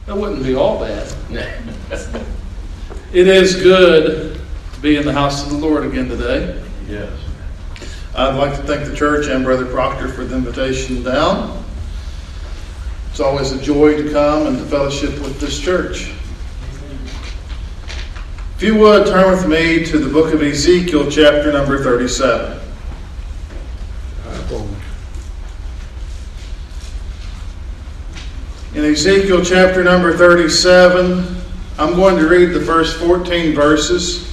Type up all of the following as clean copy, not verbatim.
That wouldn't be all bad. It is good to be in the house of the Lord again today. Yes. I'd like to thank the church and Brother Proctor for the invitation down. It's always a joy to come and to fellowship with this church. If you would, turn with me to the book of Ezekiel, chapter number 37. In Ezekiel chapter number 37, I'm going to read the first 14 verses.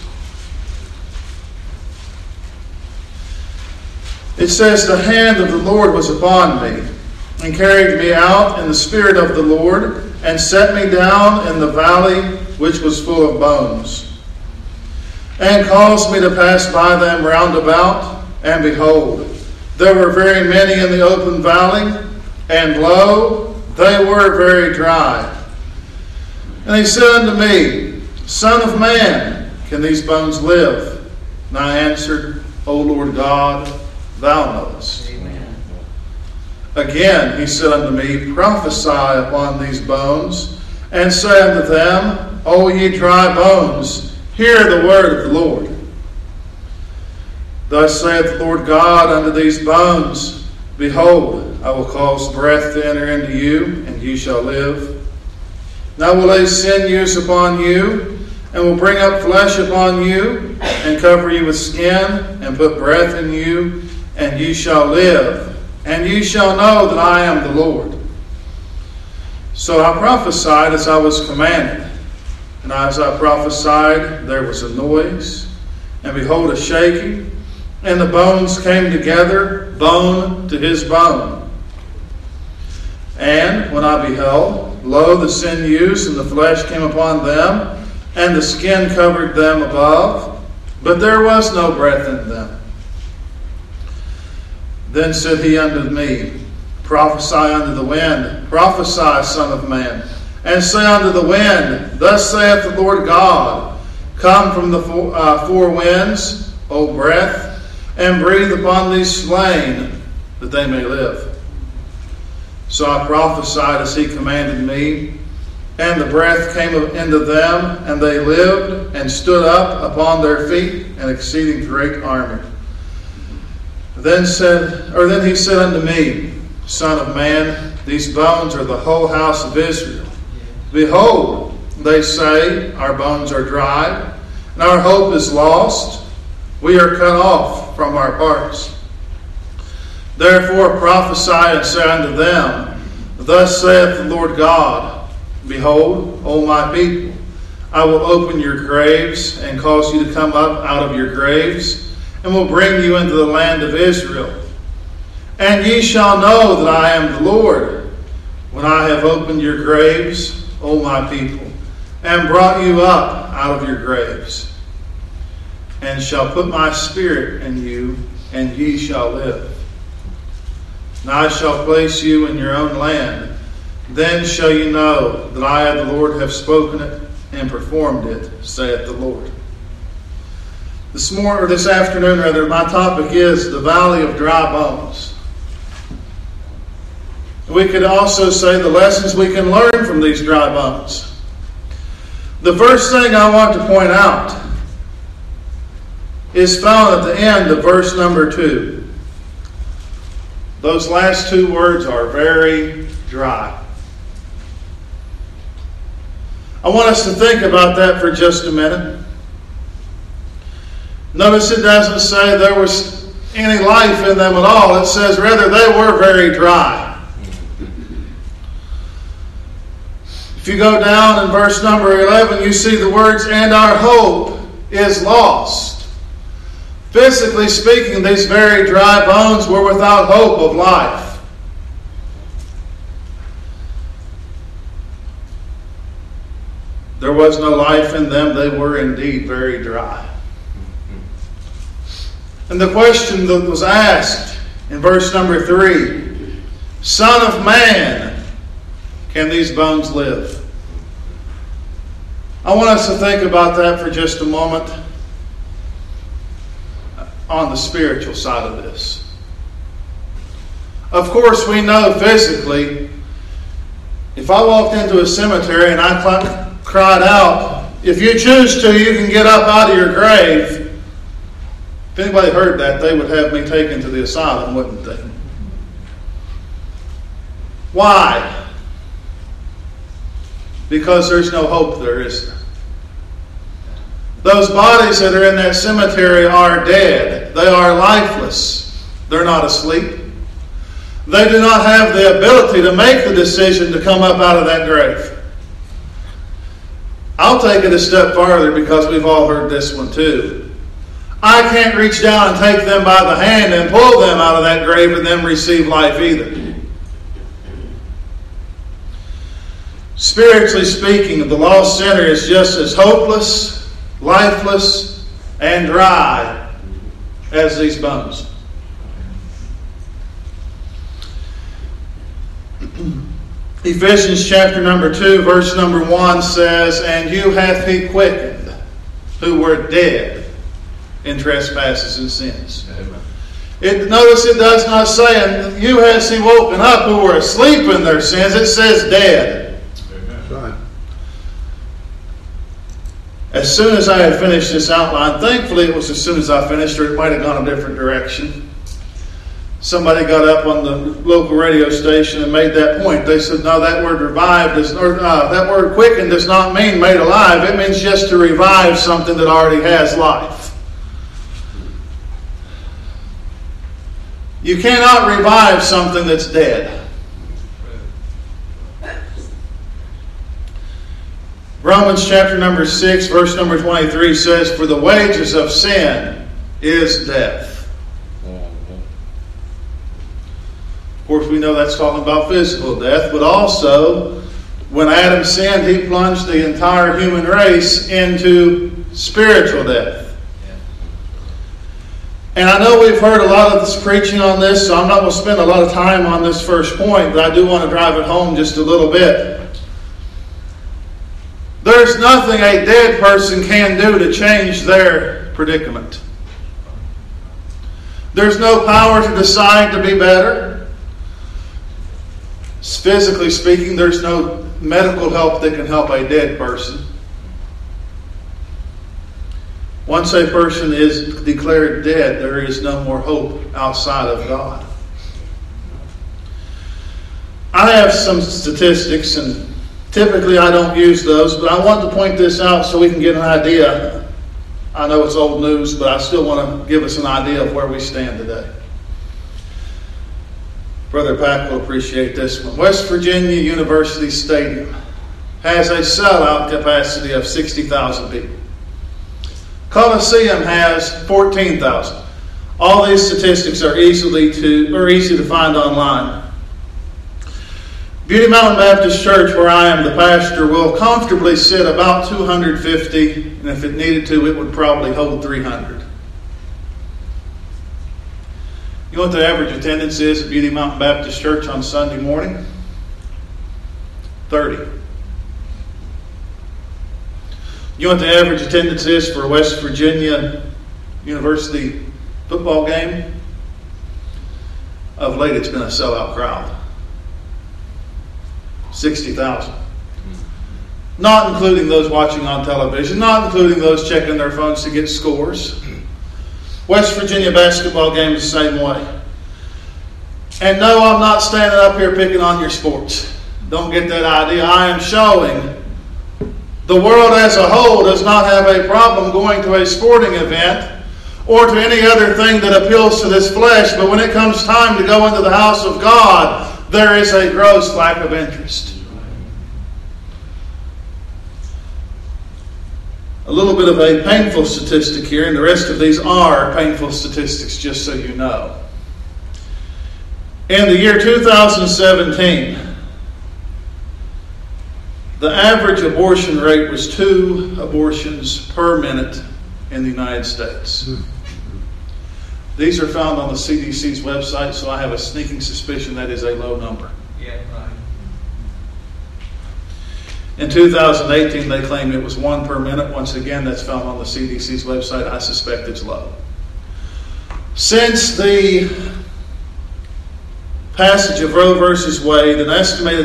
It says, "The hand of the Lord was upon me, and carried me out in the spirit of the Lord, and set me down in the valley which was full of bones, and caused me to pass by them round about, and behold, there were very many in the open valley, and lo, they were very dry. And he said unto me, Son of man, can these bones live? And I answered, O Lord God, thou knowest. Amen. Again he said unto me, Prophesy upon these bones, and say unto them, O ye dry bones, hear the word of the Lord. Thus saith the Lord God unto these bones, Behold, I will cause breath to enter into you, and ye shall live. And I will lay sinews upon you, and will bring up flesh upon you, and cover you with skin, and put breath in you, and ye shall live. And ye shall know that I am the Lord. So I prophesied as I was commanded. And as I prophesied, there was a noise, and behold, a shaking, and the bones came together, bone to his bone. And when I beheld, lo, the sinews and the flesh came upon them, and the skin covered them above, but there was no breath in them. Then said he unto me, Prophesy unto the wind, prophesy, Son of man, and say unto the wind, Thus saith the Lord God, Come from the four winds, O breath, and breathe upon these slain, that they may live. So I prophesied as he commanded me, and the breath came into them, and they lived, and stood up upon their feet, an exceeding great army. Then he said unto me, Son of man, these bones are the whole house of Israel. Behold, they say, Our bones are dried, and our hope is lost. We are cut off from our parts. Therefore prophesy and say unto them, Thus saith the Lord God, Behold, O my people, I will open your graves, and cause you to come up out of your graves, and will bring you into the land of Israel. And ye shall know that I am the Lord, when I have opened your graves, O my people, and brought you up out of your graves, and shall put my spirit in you, and ye shall live. And I shall place you in your own land. Then shall you know that I, the Lord, have spoken it and performed it, saith the Lord. This afternoon, my topic is the valley of dry bones. We could also say the lessons we can learn from these dry bones. The first thing I want to point out is found at the end of verse number 2. Those last two words are very dry. I want us to think about that for just a minute. Notice it doesn't say there was any life in them at all. It says rather they were very dry. If you go down in verse number 11, you see the words, and our hope is lost. Physically speaking, these very dry bones were without hope of life. There was no life in them. They were indeed very dry. And the question that was asked in verse number 3, Son of man, can these bones live? I want us to think about that for just a moment on the spiritual side of this. Of course, we know physically If I walked into a cemetery and I cried out, "If you choose to, you can get up out of your grave," if anybody heard that, they would have me taken to the asylum, wouldn't they? Why? Because there's no hope there, is there? Those bodies that are in that cemetery are dead. They are lifeless. They're not asleep. They do not have the ability to make the decision to come up out of that grave. I'll take it a step farther because we've all heard this one too. I can't reach down and take them by the hand and pull them out of that grave and then receive life either. Spiritually speaking, the lost sinner is just as hopeless, lifeless, and dry as these bones. Ephesians chapter number 2, verse number 1 says, "And you hath he quickened, who were dead in trespasses and sins." Notice it does not say, "And you has he woken up, who were asleep in their sins." It says dead. Right. As soon as I had finished this outline, thankfully it was as soon as I finished, or it might have gone a different direction. Somebody got up on the local radio station and made that point. They said, "No, that word revived that word quickened does not mean made alive. It means just to revive something that already has life." You cannot revive something that's dead. Romans chapter number 6, verse number 23 says, "For the wages of sin is death." Of course, we know that's talking about physical death, but also when Adam sinned, he plunged the entire human race into spiritual death. And I know we've heard a lot of this preaching on this, so I'm not going to spend a lot of time on this first point, but I do want to drive it home just a little bit. There's nothing a dead person can do to change their predicament. There's no power to decide to be better. Physically speaking, there's no medical help that can help a dead person. Once a person is declared dead, there is no more hope outside of God. I have some statistics, and typically I don't use those, but I want to point this out so we can get an idea. I know it's old news, but I still want to give us an idea of where we stand today. Brother Pack will appreciate this one. West Virginia University Stadium has a sellout capacity of 60,000 people. Coliseum has 14,000. All these statistics are easy to find online. Beauty Mountain Baptist Church, where I am the pastor, will comfortably sit about 250, and if it needed to, it would probably hold 300. You know what the average attendance is at Beauty Mountain Baptist Church on Sunday morning? 30. You know what the average attendance is for a West Virginia University football game? Of late, it's been a sellout crowd. 60,000. Not including those watching on television, not including those checking their phones to get scores. West Virginia basketball game is the same way. And no, I'm not standing up here picking on your sports. Don't get that idea. I am showing the world as a whole does not have a problem going to a sporting event or to any other thing that appeals to this flesh, but when it comes time to go into the house of God, there is a gross lack of interest. A little bit of a painful statistic here, and the rest of these are painful statistics, just so you know. In the year 2017, the average abortion rate was 2 abortions per minute in the United States. These are found on the CDC's website, so I have a sneaking suspicion that is a low number. Yeah, right. In 2018, they claimed it was 1 per minute. Once again, that's found on the CDC's website. I suspect it's low. Since the passage of Roe versus Wade, an estimated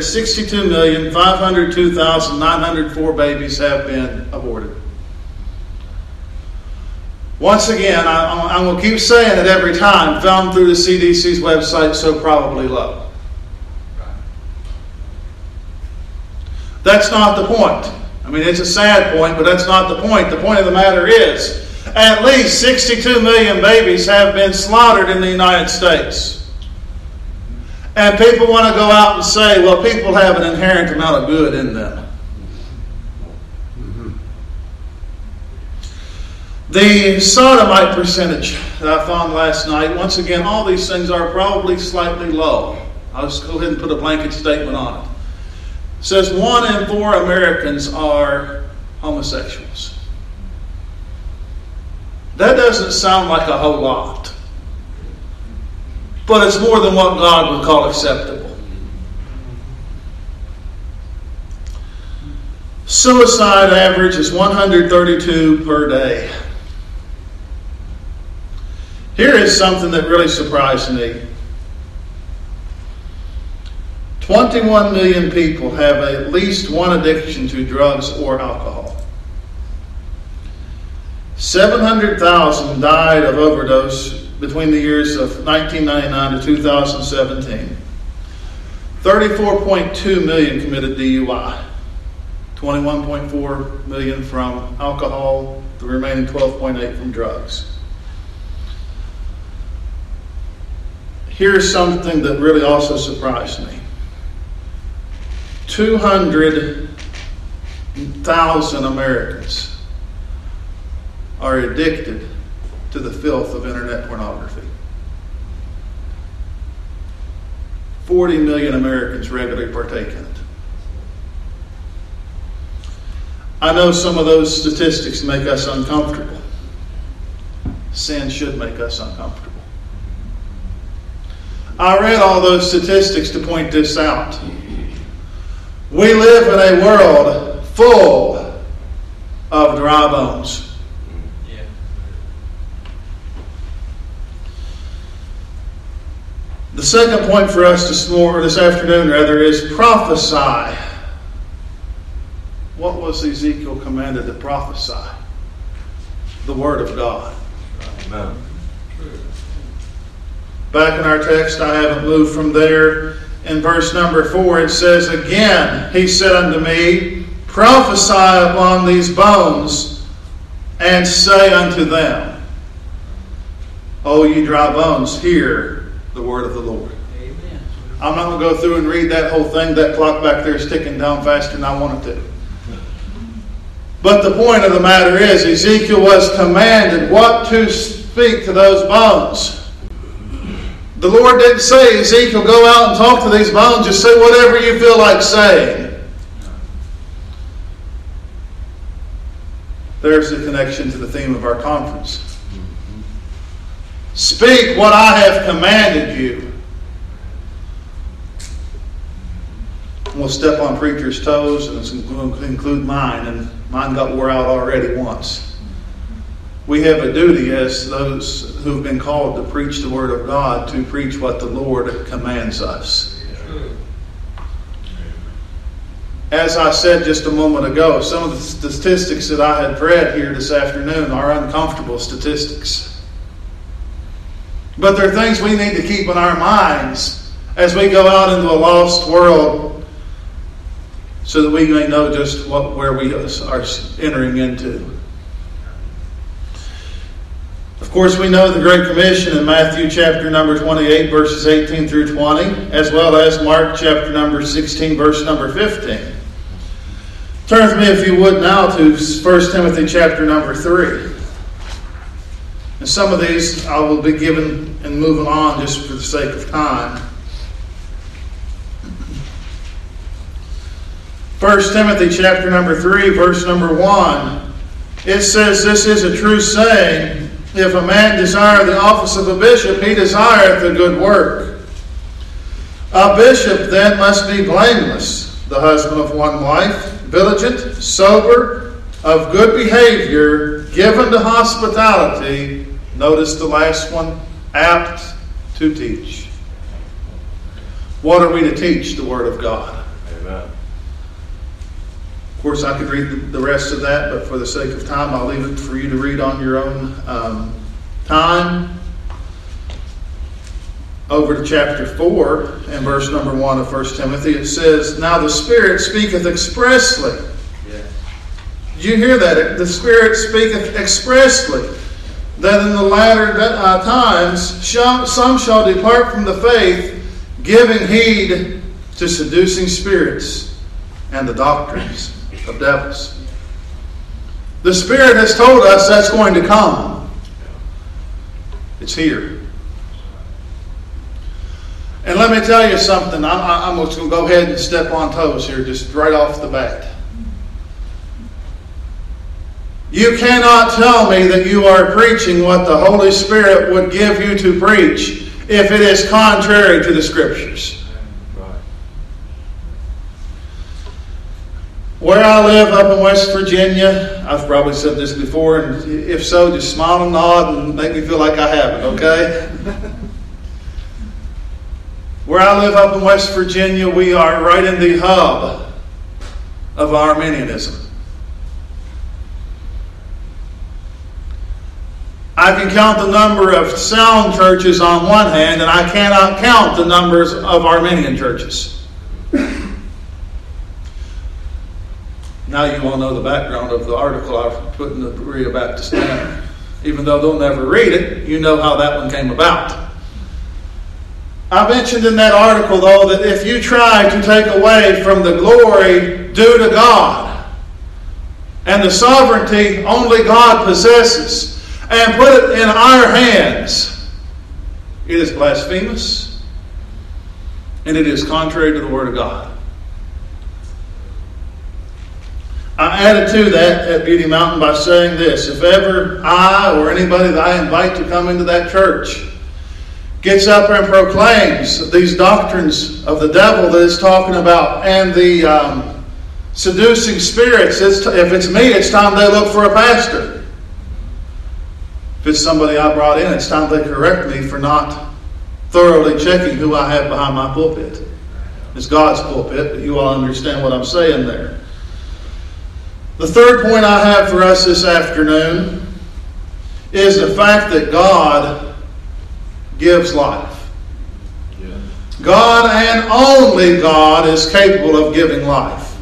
62,502,904 babies have been aborted. Once again, I'm going to keep saying it every time, found through the CDC's website, so probably low. That's not the point. I mean, it's a sad point, but that's not the point. The point of the matter is, at least 62 million babies have been slaughtered in the United States. And people want to go out and say, well, people have an inherent amount of good in them. The sodomite percentage that I found last night, once again, all these things are probably slightly low. I'll just go ahead and put a blanket statement on it. It says 1 in 4 Americans are homosexuals. That doesn't sound like a whole lot. But it's more than what God would call acceptable. Suicide average is 132 per day. Here is something that really surprised me. 21 million people have at least one addiction to drugs or alcohol. 700,000 died of overdose between the years of 1999 to 2017. 34.2 million committed DUI. 21.4 million from alcohol, the remaining 12.8 from drugs. Here's something that really also surprised me. 200,000 Americans are addicted to the filth of internet pornography. 40 million Americans regularly partake in it. I know some of those statistics make us uncomfortable. Sin should make us uncomfortable. I read all those statistics to point this out. We live in a world full of dry bones. The second point for us this afternoon is prophesy. What was Ezekiel commanded to prophesy? The Word of God. Amen. Back in our text, I haven't moved from there. In verse number 4, it says, again, he said unto me, prophesy upon these bones, and say unto them, O ye dry bones, hear the word of the Lord. Amen. I'm not going to go through and read that whole thing. That clock back there is ticking down faster than I want it to. But the point of the matter is, Ezekiel was commanded what to speak to those bones. The Lord didn't say, Ezekiel, go out and talk to these bones. Just say whatever you feel like saying. There's the connection to the theme of our conference. Speak what I have commanded you. We'll step on preachers' toes, and it's going to include mine, and mine got wore out already once. We have a duty as those who've been called to preach the Word of God to preach what the Lord commands us. As I said just a moment ago, some of the statistics that I had read here this afternoon are uncomfortable statistics. But they're things we need to keep in our minds as we go out into a lost world so that we may know just where we are entering into. Of course, we know the Great Commission in Matthew chapter number 28, verses 18 through 20, as well as Mark chapter number 16, verse number 15. Turn with me, if you would, now to 1 Timothy chapter number 3. And some of these I will be giving and moving on just for the sake of time. 1 Timothy chapter number 3, verse number 1. It says, this is a true saying, if a man desire the office of a bishop, he desireth a good work. A bishop then must be blameless, the husband of one wife, diligent, sober, of good behavior, given to hospitality. Notice the last one, apt to teach. What are we to teach? The Word of God. Amen. Of course, I could read the rest of that, but for the sake of time, I'll leave it for you to read on your own time. Over to chapter 4 and verse number 1 of 1 Timothy, it says, "Now the Spirit speaketh expressly." Yeah. Did you hear that? The Spirit speaketh expressly, that in the latter times some shall depart from the faith, giving heed to seducing spirits and the doctrines of devils. The Spirit has told us that's going to come. It's here. And let me tell you something. I'm just going to go ahead and step on toes here just right off the bat. You cannot tell me that you are preaching what the Holy Spirit would give you to preach if it is contrary to the Scriptures. Where I live up in West Virginia, I've probably said this before, and if so, just smile and nod and make me feel like I haven't, okay? Where I live up in West Virginia, we are right in the hub of Arminianism. I can count the number of sound churches on one hand, and I cannot count the numbers of Arminian churches. Now you all know the background of the article I put in the Berea Baptist Banner. Even though they'll never read it, you know how that one came about. I mentioned in that article, though, that if you try to take away from the glory due to God and the sovereignty only God possesses and put it in our hands, it is blasphemous and it is contrary to the Word of God. I added to that at Beauty Mountain by saying this: if ever I or anybody that I invite to come into that church gets up and proclaims these doctrines of the devil that it's talking about and the seducing spirits, if it's me, it's time they look for a pastor. If it's somebody I brought in, it's time they correct me for not thoroughly checking who I have behind my pulpit. It's God's pulpit, but you all understand what I'm saying there. The third point I have for us this afternoon is the fact that God gives life. Yeah. God and only God is capable of giving life.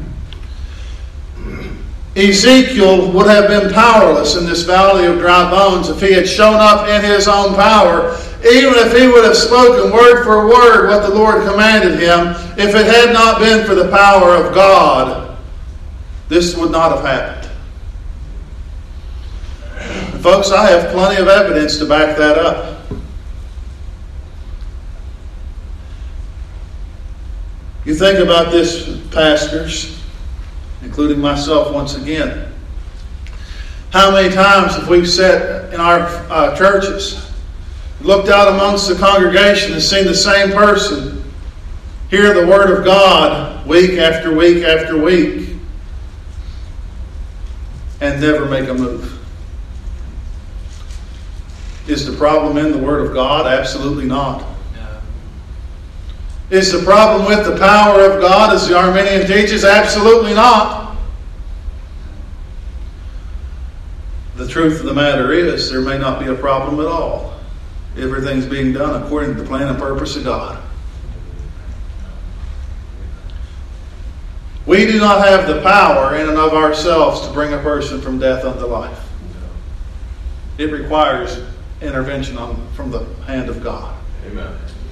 Ezekiel would have been powerless in this valley of dry bones if he had shown up in his own power, even if he would have spoken word for word what the Lord commanded him. If it had not been for the power of God, this would not have happened. And folks, I have plenty of evidence to back that up. You think about this, pastors, including myself once again. How many times have we sat in our churches, looked out amongst the congregation and seen the same person hear the Word of God week after week after week and never make a move? Is the problem in the Word of God? Absolutely not. Is the problem with the power of God, as the Arminian teaches? Absolutely not. The truth of the matter is, there may not be a problem at all. Everything's being done according to the plan and purpose of God. We do not have the power in and of ourselves to bring a person from death unto life. It requires intervention from the hand of God. Amen.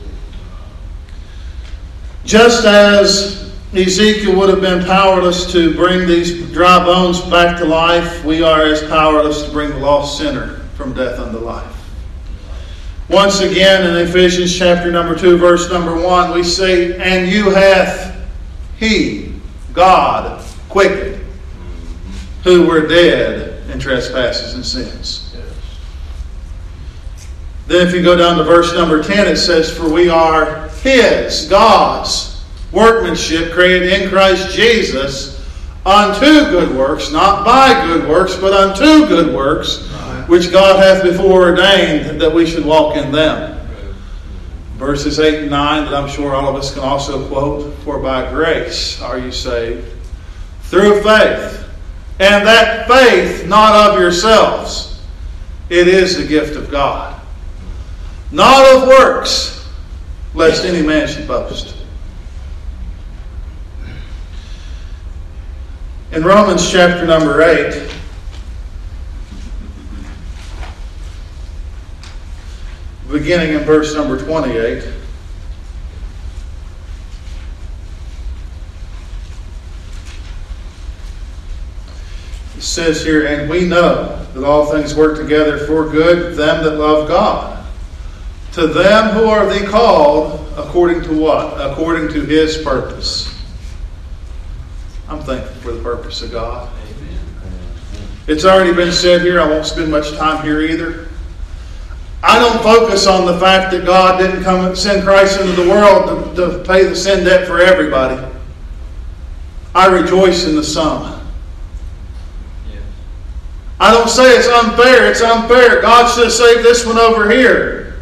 Just as Ezekiel would have been powerless to bring these dry bones back to life, we are as powerless to bring the lost sinner from death unto life. Once again, in Ephesians chapter number 2, verse number 1, we say, "And you hath He, God, quickened, who were dead in trespasses and sins." Then if you go down to verse number 10, it says, "For we are His," God's, "workmanship, created in Christ Jesus unto good works," not by good works, but unto good works, "which God hath before ordained that we should walk in them." verses 8 and 9 that I'm sure all of us can also quote. For by grace are you saved, through faith, and that faith not of yourselves. It is the gift of God, not of works, lest any man should boast. In Romans chapter number 8, beginning in verse number 28, it says here, and we know that all things work together for good to them that love God, to them who are the called according to what? According to His purpose. I'm thankful for the purpose of God. Amen. It's already been said here. I won't spend much time here either. I don't focus on the fact that God didn't come and send Christ into the world to pay the sin debt for everybody. I rejoice in the sum. Yes. I don't say it's unfair. It's unfair. God should have saved this one over here.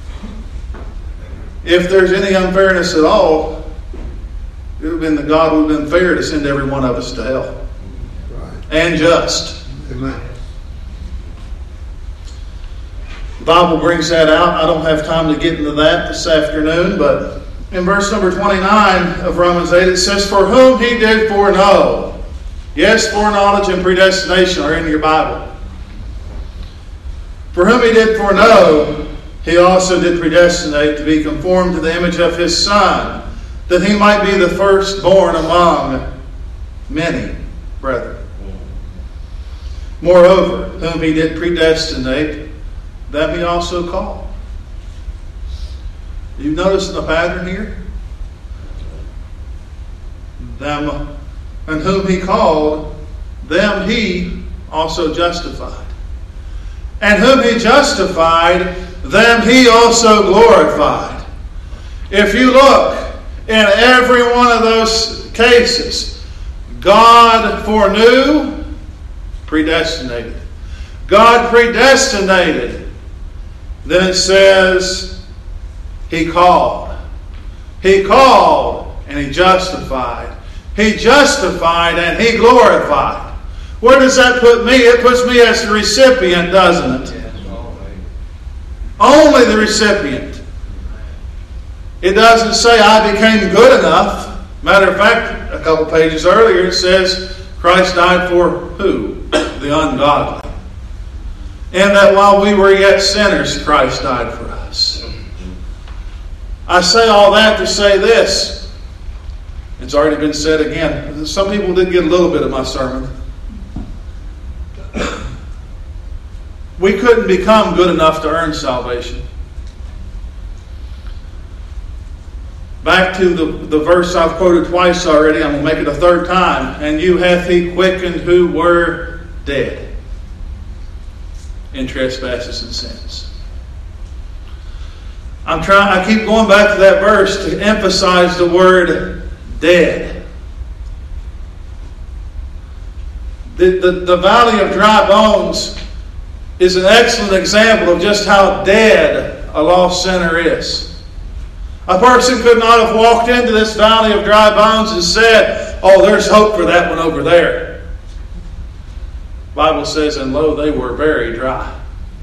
If there's any unfairness at all, it would have been that God would have been fair to send every one of us to hell. Right. And just. Amen. The Bible brings that out. I don't have time to get into that this afternoon, but in verse number 29 of Romans 8, it says, for whom He did foreknow. Yes, foreknowledge and predestination are in your Bible. For whom He did foreknow, He also did predestinate to be conformed to the image of His Son, that He might be the firstborn among many brethren. Moreover, whom He did predestinate, them He also called. You notice the pattern here? Them, and whom He called, them He also justified. And whom He justified, them He also glorified. If you look, in every one of those cases, God foreknew, predestinated. God predestinated. Then it says, He called. He called and He justified. He justified and He glorified. Where does that put me? It puts me as the recipient, doesn't it? Yes, only the recipient. It doesn't say I became good enough. Matter of fact, a couple pages earlier it says Christ died for who? The ungodly. And that while we were yet sinners, Christ died for us. I say all that to say this. It's already been said again. Some people did get a little bit of my sermon. We couldn't become good enough to earn salvation. Back to the verse I've quoted twice already. I'm going to make it a third time. And you hath He quickened who were dead in trespasses and sins. I keep going back to that verse to emphasize the word dead. The valley of dry bones is an excellent example of just how dead a lost sinner is. A person could not have walked into this valley of dry bones and said, oh, there's hope for that one over there. The Bible says, and lo, they were very dry.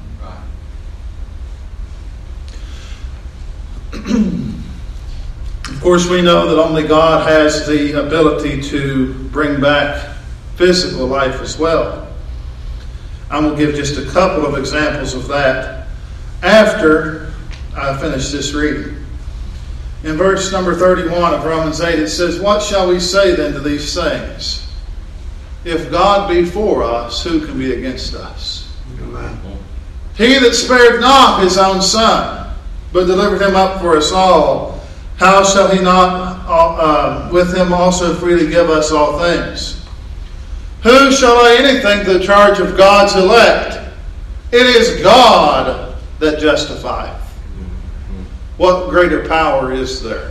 Of course, we know that only God has the ability to bring back physical life as well. I'm going to give just a couple of examples of that after I finish this reading. In verse number 31 of Romans 8, it says, what shall we say then to these things? If God be for us, who can be against us? Amen. He that spared not His own Son, but delivered Him up for us all, how shall He not with Him also freely give us all things? Who shall lay anything to the charge of God's elect? It is God that justifieth. What greater power is there?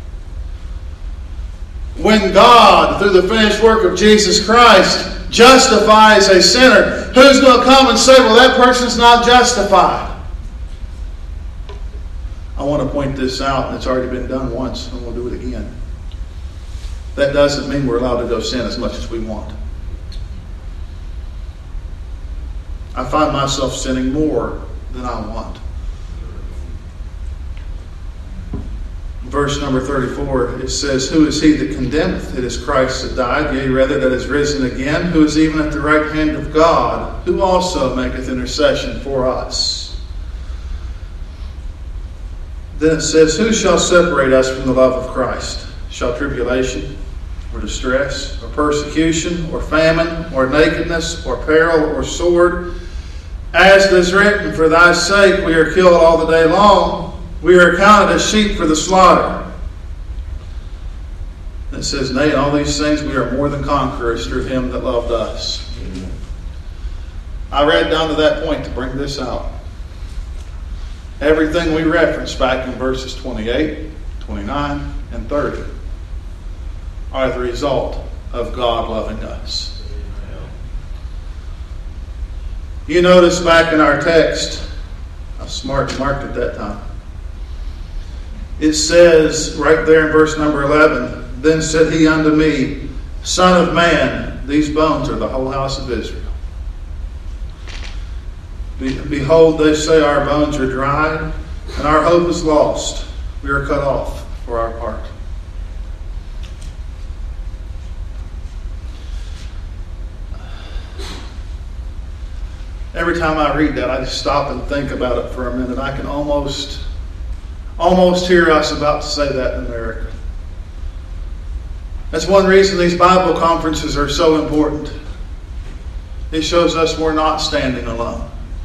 When God, through the finished work of Jesus Christ, justifies a sinner, who's going to come and say, well, that person's not justified? I want to point this out, and it's already been done once, and we'll do it again. That doesn't mean we're allowed to go sin as much as we want. I find myself sinning more than I want. Verse number 34, it says, "Who is he that condemneth? It is Christ that died, yea, rather that is risen again, who is even at the right hand of God, who also maketh intercession for us." Then it says, "Who shall separate us from the love of Christ? Shall tribulation, or distress, or persecution, or famine, or nakedness, or peril, or sword? As it is written, for thy sake we are killed all the day long. We are accounted as sheep for the slaughter." And it says, "Nay, in all these things we are more than conquerors through him that loved us." Amen. I read down to that point to bring this out. Everything we referenced back in verses 28, 29, and 30 are the result of God loving us. You notice back in our text, I was smart marked at that time. It says right there in verse number 11, "Then said he unto me, Son of man, these bones are the whole house of Israel. Behold, they say our bones are dried, and our hope is lost. We are cut off for our part." Every time I read that, I just stop and think about it for a minute. I can almost hear us about to say that in America. That's one reason these Bible conferences are so important. It shows us we're not standing alone.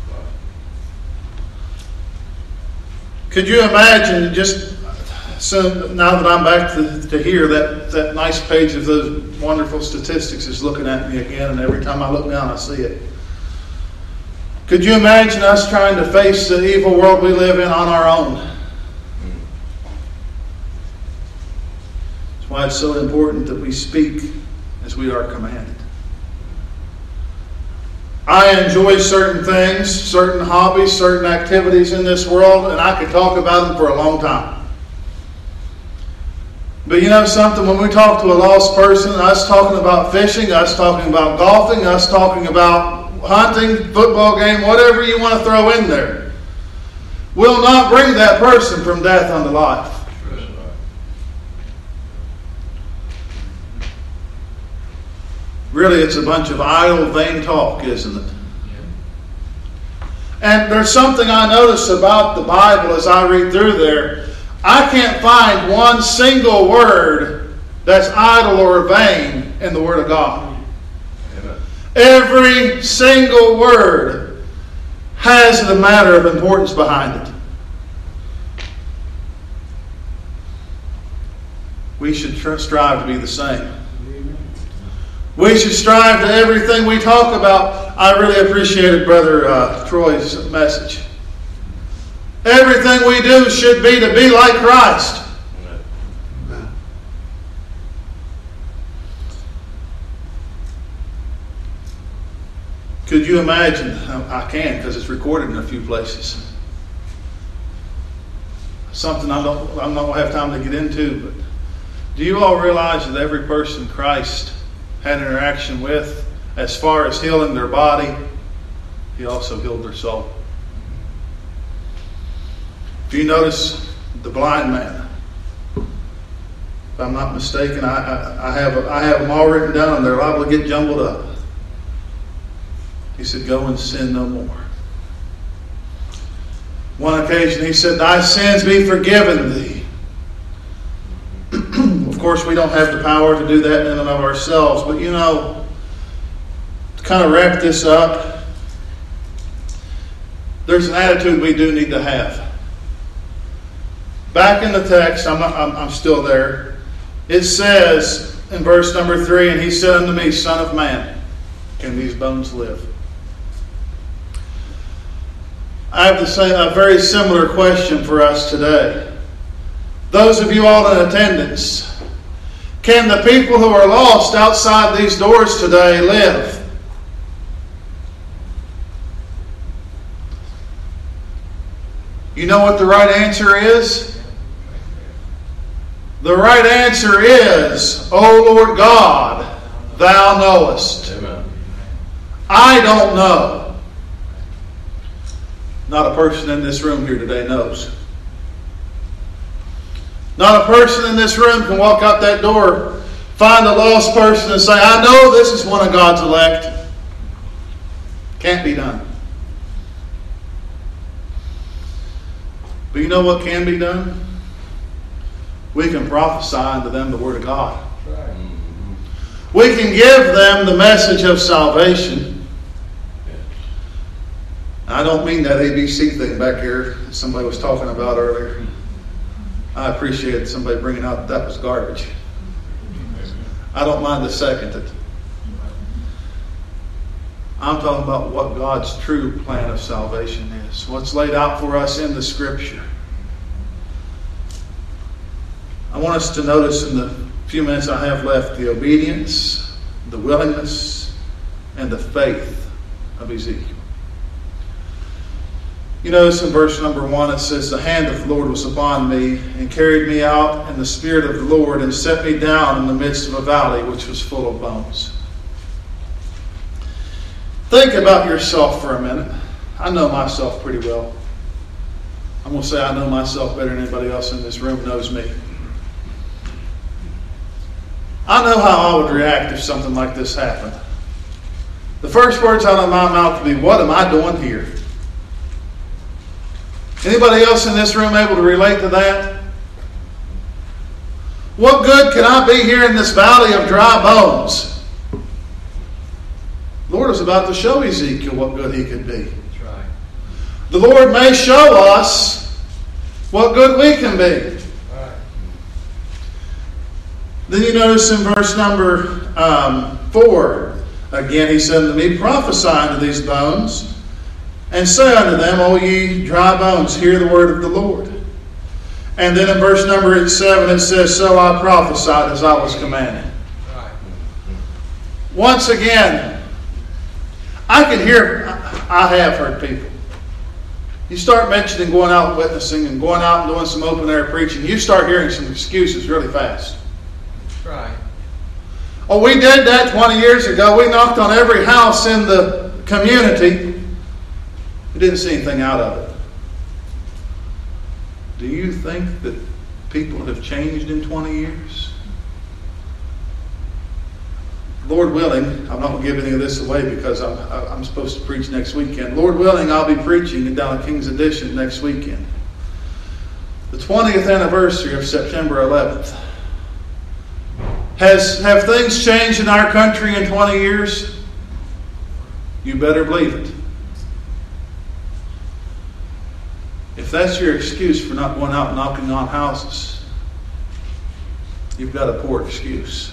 Could you imagine, just so now that I'm back to here, that nice page of those wonderful statistics is looking at me again, and every time I look down I see it. Could you imagine us trying to face the evil world we live in on our own? That's why it's so important that we speak as we are commanded. I enjoy certain things, certain hobbies, certain activities in this world, and I could talk about them for a long time. But you know something? When we talk to a lost person, us talking about fishing, us talking about golfing, us talking about hunting, football game, whatever you want to throw in there, will not bring that person from death unto life. Really, it's a bunch of idle, vain talk, isn't it? And there's something I notice about the Bible as I read through there. I can't find one single word that's idle or vain in the Word of God. Every single word has a matter of importance behind it. We should strive to be the same. We should strive to everything we talk about. I really appreciated Brother Troy's message. Everything we do should be to be like Christ. Could you imagine? I can, because it's recorded in a few places. Something I'm not going to have time to get into, but do you all realize that every person Christ had an interaction with, as far as healing their body, He also healed their soul? If you notice the blind man, if I'm not mistaken, I have them all written down, and they're liable to get jumbled up. He said, "Go and sin no more." One occasion he said, "Thy sins be forgiven thee." Of course, we don't have the power to do that in and of ourselves. But you know, to kind of wrap this up, there's an attitude we do need to have. Back in the text, I'm still there. It says in verse number 3, "And he said unto me, Son of man, can these bones live?" I have a very similar question for us today. Those of you all in attendance, can the people who are lost outside these doors today live? You know what the right answer is? The right answer is, O Lord God, Thou knowest. Amen. I don't know. Not a person in this room here today knows. Not a person in this room can walk out that door, find a lost person and say, I know this is one of God's elect. Can't be done. But you know what can be done? We can prophesy unto them the Word of God. We can give them the message of salvation. I don't mean that ABC thing back here somebody was talking about earlier. I appreciate somebody bringing out that was garbage. I don't mind to second it. I'm talking about what God's true plan of salvation is. What's laid out for us in the Scripture. I want us to notice in the few minutes I have left the obedience, the willingness, and the faith of Ezekiel. You notice in verse number 1 it says, the hand of the Lord was upon me and carried me out in the spirit of the Lord and set me down in the midst of a valley which was full of bones. Think about yourself for a minute. I know myself pretty well. I'm going to say I know myself better than anybody else in this room knows me. I know how I would react if something like this happened. The first words out of my mouth would be, what am I doing here? Anybody else in this room able to relate to that? What good can I be here in this valley of dry bones? The Lord was about to show Ezekiel what good he could be. That's right. The Lord may show us what good we can be. Right. Then you notice in verse number 4, again he said unto me, prophesy unto these bones, and say unto them, O ye dry bones, hear the word of the Lord. And then in verse number 7 it says, so I prophesied as I was commanded. Right. Once again, I can hear, I have heard people. You start mentioning going out and witnessing and going out and doing some open air preaching, you start hearing some excuses really fast. That's right. Oh, we did that 20 years ago. We knocked on every house in the community. We didn't see anything out of it. Do you think that people have changed in 20 years? Lord willing, I'm not going to give any of this away because I'm supposed to preach next weekend. Lord willing, I'll be preaching down at King's Edition next weekend. The 20th anniversary of September 11th. Have things changed in our country in 20 years? You better believe it. If that's your excuse for not going out and knocking on houses, you've got a poor excuse.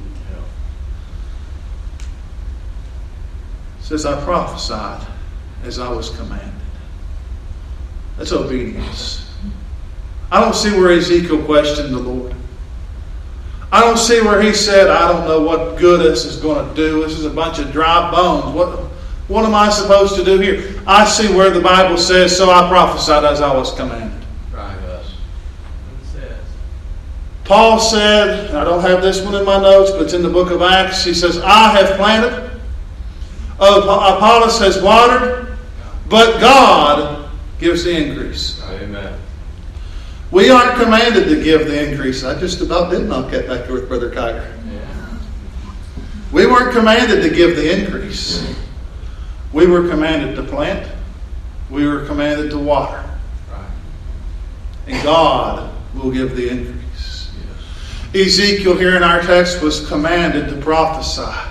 It says, I prophesied as I was commanded. That's obedience. I don't see where Ezekiel questioned the Lord. I don't see where he said, I don't know what good this is going to do. This is a bunch of dry bones. What am I supposed to do here? I see where the Bible says, so I prophesied as I was commanded. Right. It says. Paul said, and I don't have this one in my notes, but it's in the book of Acts. He says, I have planted, Apollos has watered, but God gives the increase. Amen. We aren't commanded to give the increase. I just about did knock that back with Brother Kiger. Yeah. We weren't commanded to give the increase. We were commanded to plant. We were commanded to water. Right. And God will give the increase. Yes. Ezekiel here in our text was commanded to prophesy. Right.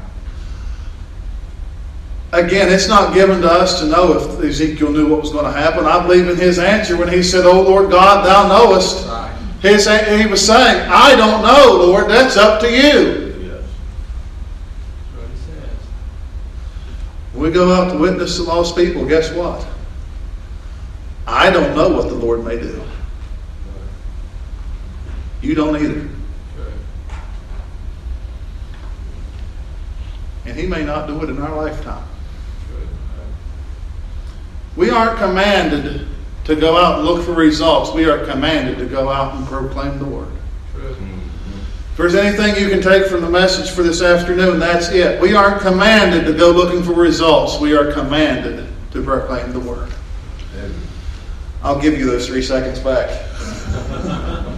Again, it's not given to us to know if Ezekiel knew what was going to happen. I believe in his answer when he said, O Lord God, thou knowest. Right. He was saying, I don't know, Lord. That's up to you. When we go out to witness to lost people, guess what? I don't know what the Lord may do. You don't either. And He may not do it in our lifetime. We aren't commanded to go out and look for results. We are commanded to go out and proclaim the Word. True. If there's anything you can take from the message for this afternoon, that's it. We aren't commanded to go looking for results. We are commanded to proclaim the Word. I'll give you those 3 seconds back.